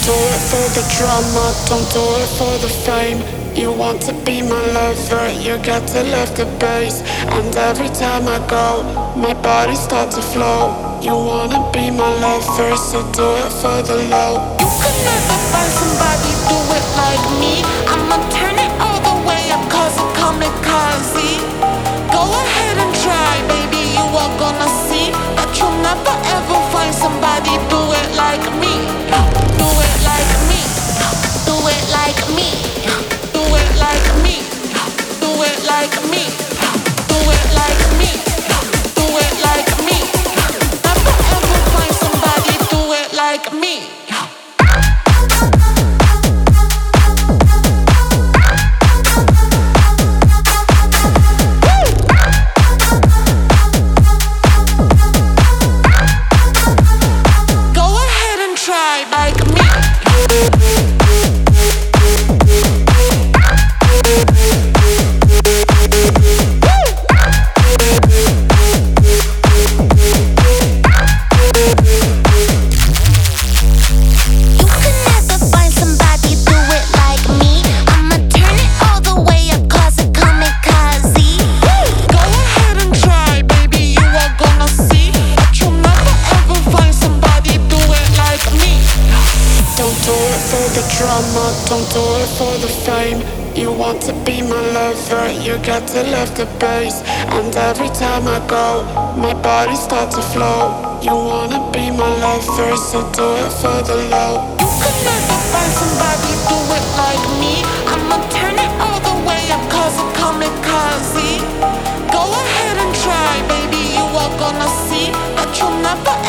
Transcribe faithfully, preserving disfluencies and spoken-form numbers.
do it for the drama, don't do it for the fame. You want to be my lover, you got to love the bass. And every time I go, my body starts to flow. You wanna be my lover, so do it for the low. You could never find somebody do it like me. I'ma turn it all the way up, cause I'm kamikaze. Go ahead and try, baby, you are gonna see that you'll never ever find somebody do it like me. Do it like me. Do it like me. Do it like me. Do it like me. Do it like me. Do it like me. Never ever find somebody do it like me. Don't do it for the fame. You want to be my lover, you got to love the bass. And every time I go, my body starts to flow. You wanna be my lover, so do it for the low. You could never find somebody do it like me. I'ma turn it all the way up, cause I'm kamikaze. Go ahead and try, baby, you are gonna see that you'll never